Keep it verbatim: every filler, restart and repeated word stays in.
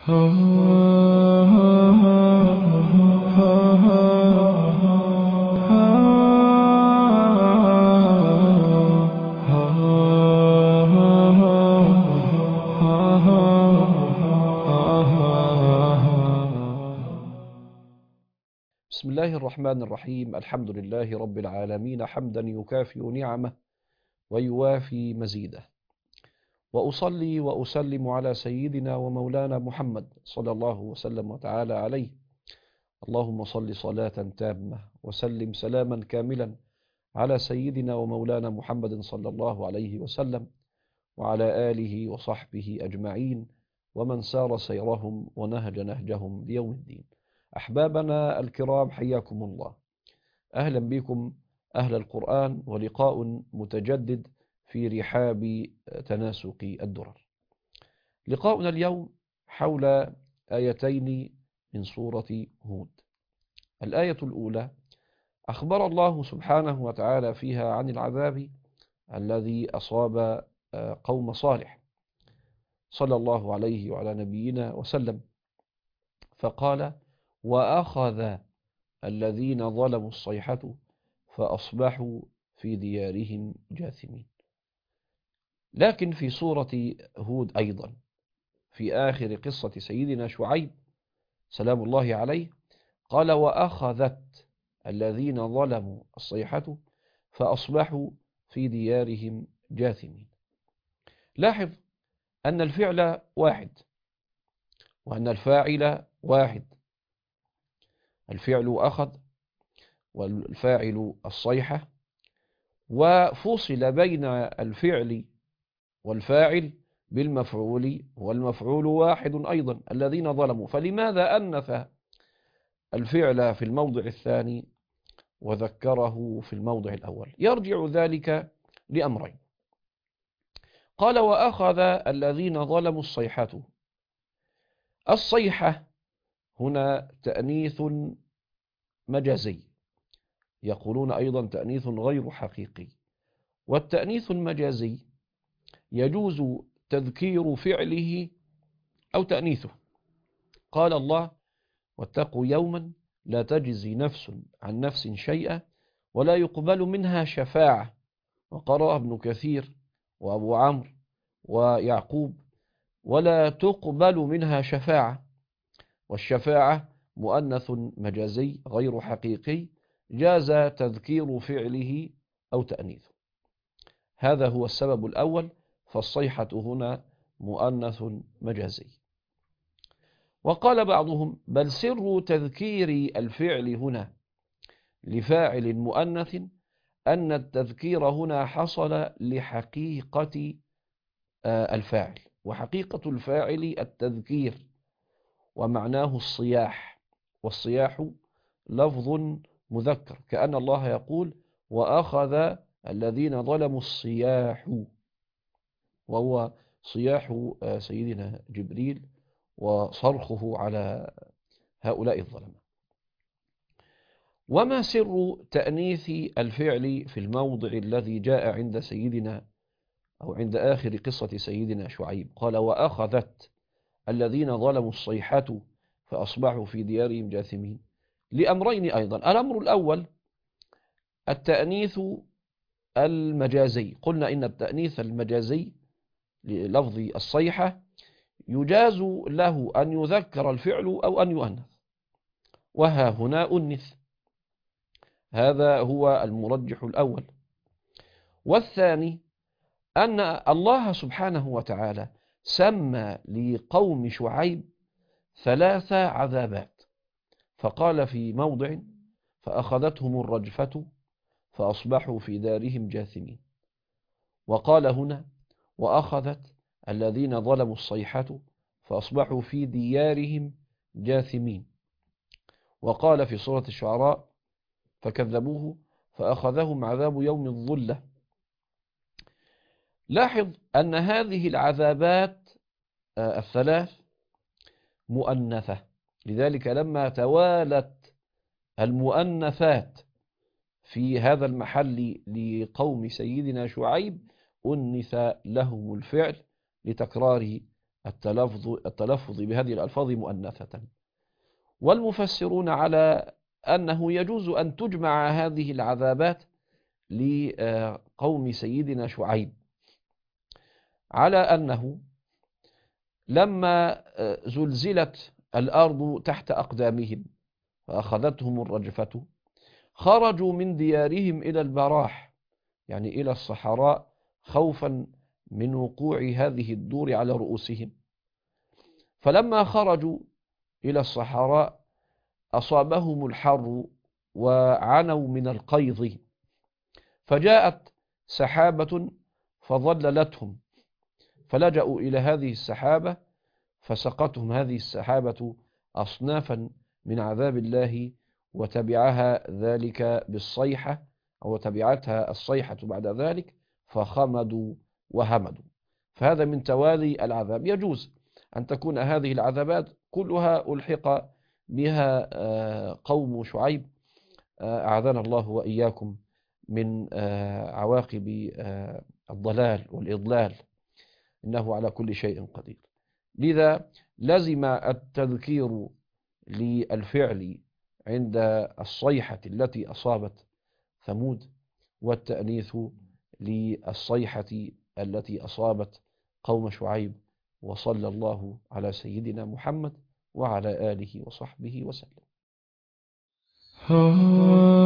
بسم الله الرحمن الرحيم. الحمد لله رب العالمين حمدا يكافئ نعمه ويوافي مزيده، وأصلي وأسلم على سيدنا ومولانا محمد صلى الله وسلم وتعالى عليه. اللهم صل صلاة تامة وسلم سلاما كاملا على سيدنا ومولانا محمد صلى الله عليه وسلم وعلى آله وصحبه أجمعين ومن سار سيرهم ونهج نهجهم ليوم الدين. أحبابنا الكرام، حياكم الله. أهلا بكم أهل القرآن، ولقاء متجدد في رحاب تناسق الدرر. لقاؤنا اليوم حول آيتين من سورة هود. الآية الأولى أخبر الله سبحانه وتعالى فيها عن العذاب الذي أصاب قوم صالح صلى الله عليه وعلى نبينا وسلم، فقال: وأخذ الذين ظلموا الصيحة فأصبحوا في ديارهم جاثمين. لكن في سورة هود أيضا في آخر قصة سيدنا شعيب سلام الله عليه قال: وأخذت الذين ظلموا الصيحة فأصبحوا في ديارهم جاثمين. لاحظ أن الفعل واحد وأن الفاعل واحد. الفعل أخذ والفاعل الصيحة، وفصل بين الفعل والفاعل بالمفعول، والمفعول واحد أيضا الذين ظلموا. فلماذا أنث الفعل في الموضع الثاني وذكره في الموضع الأول؟ يرجع ذلك لأمرين. قال: وأخذ الذين ظلموا الصيحة. الصيحة هنا تأنيث مجازي، يقولون أيضا تأنيث غير حقيقي. والتأنيث المجازي يجوز تذكير فعله أو تأنيثه. قال الله: واتقوا يوما لا تجزي نفس عن نفس شيئا ولا يقبل منها شفاعة. وقرأ ابن كثير وأبو عمرو ويعقوب: ولا تقبل منها شفاعة. والشفاعة مؤنث مجازي غير حقيقي، جاز تذكير فعله أو تأنيثه. هذا هو السبب الأول، فالصيحة هنا مؤنث مجازي. وقال بعضهم: بل سر تذكير الفعل هنا لفاعل مؤنث أن التذكير هنا حصل لحقيقة الفاعل، وحقيقة الفاعل التذكير ومعناه الصياح، والصياح لفظ مذكر، كأن الله يقول: وأخذ الذين ظلموا الصياح، وهو صياح سيدنا جبريل وصرخه على هؤلاء الظلمة. وما سر تأنيث الفعل في الموضع الذي جاء عند سيدنا أو عند آخر قصة سيدنا شعيب؟ قال: وأخذت الذين ظلموا الصيحة فأصبحوا في ديارهم جاثمين، لأمرين أيضا. الأمر الأول التأنيث المجازي. قلنا إن التأنيث المجازي للفظ الصيحة يجاز له أن يذكر الفعل أو أن يؤنث، وها هنا أنث. هذا هو المرجح الأول. والثاني أن الله سبحانه وتعالى سمى لقوم شعيب ثلاث عذابات، فقال في موضع: فأخذتهم الرجفة فأصبحوا في دارهم جاثمين. وقال هنا: وأخذت الذين ظلموا الصيحة فأصبحوا في ديارهم جاثمين. وقال في سورة الشعراء: فكذبوه فأخذهم عذاب يوم الظلة. لاحظ أن هذه العذابات الثلاث مؤنثة، لذلك لما توالت المؤنثات في هذا المحل لقوم سيدنا شعيب أنث لهم الفعل لتكرار التلفظ, التلفظ بهذه الألفاظ مؤنثة. والمفسرون على أنه يجوز أن تجمع هذه العذابات لقوم سيدنا شعيب، على أنه لما زلزلت الأرض تحت أقدامهم فأخذتهم الرجفة خرجوا من ديارهم إلى البراح، يعني إلى الصحراء، خوفا من وقوع هذه الدور على رؤوسهم. فلما خرجوا إلى الصحراء أصابهم الحر وعنوا من القيظ، فجاءت سحابة فظللتهم، فلجأوا إلى هذه السحابة فسقتهم هذه السحابة أصنافا من عذاب الله، وتبعها ذلك بالصيحة، أو تبعتها الصيحة بعد ذلك فخمدوا وهمدوا. فهذا من توالي العذاب. يجوز أن تكون هذه العذابات كلها ألحق بها قوم شعيب، أعاذنا الله وإياكم من عواقب الضلال والإضلال، إنه على كل شيء قدير. لذا لزم التذكير للفعل عند الصيحة التي أصابت ثمود، والتأنيث للصيحة التي أصابت قوم شعيب. وصلى الله على سيدنا محمد وعلى آله وصحبه وسلم.